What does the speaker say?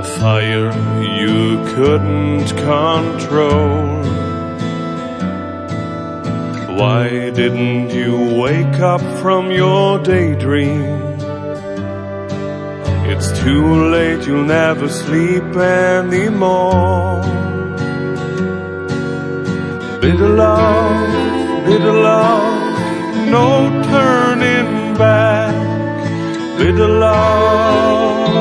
a fire you couldn't control. Why didn't you wake up from your daydream? It's too late, you'll never sleep anymore. Bitter love, no turning back. Bitter love,